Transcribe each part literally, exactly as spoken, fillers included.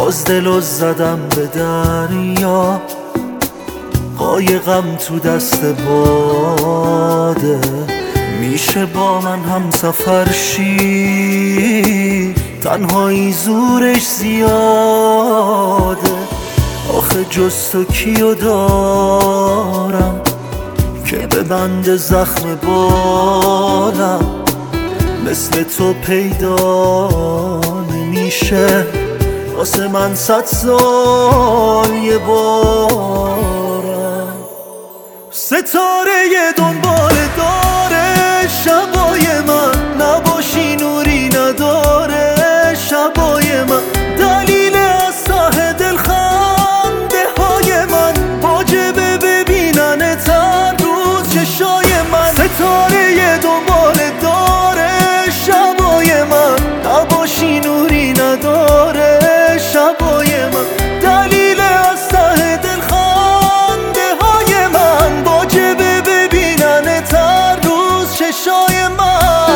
باز دلو زدم به دریا، قایقم تو دست باده. میشه با من هم سفر شی، تنهایی زورش زیاده. آخه جز تو کیو دارم که ببنده زخم بالم، مثل تو پیدا نمیشه واسه من صد سال یه بارم. ستاره دنبال داره شبای من، نباشی نوری نداره شبای من. دلیل از ته دل خنده های من، واجبه ببیننت هر روز چشای من. ستاره دنبال داره شبای من، نباشی نوری نداره شبای من. دلیل از ته دل خنده های من، واجبه ببیننت هر روز چشای من.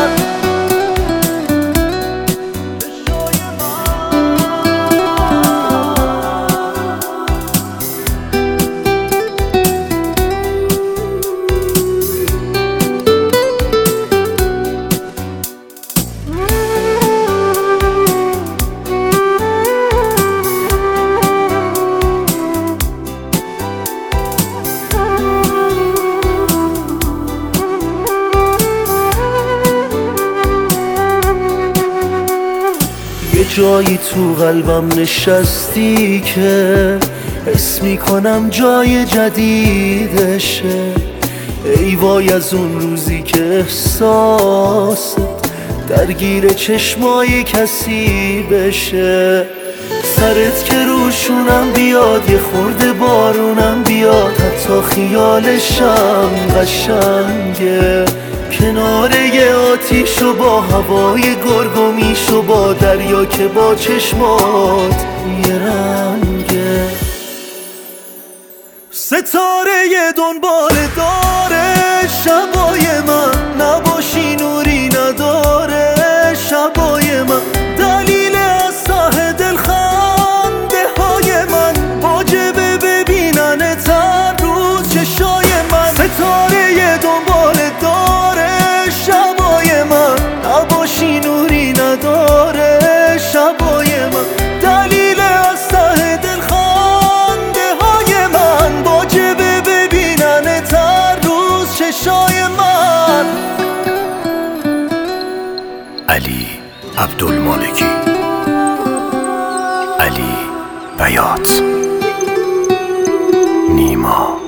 جایی تو قلبم نشستی که حس میکنم جای جدیدشه. ای وای از اون روزی که احساست درگیر چشمای کسی بشه. سرت که روشونم بیاد، یه خورده بارونم بیاد، حتی خیالشم قشنگه. کناره یه آتیش و با هوای گرگومیش و با دریا که با چشمات یه رنگه. ستاره دنبال داره شبای من، نباشی نوری نداره شبای من. دلیل از ته دل خنده های من، واجبه ببیننت هر روز چشای من. ستاره دنبال داره شبای من، نباشی نوری نداره شبای من. دلیل از ته دل خنده های من، واجبه ببیننت هر روز چشای من. علی عبدالمالکی، علی بیات، نیما.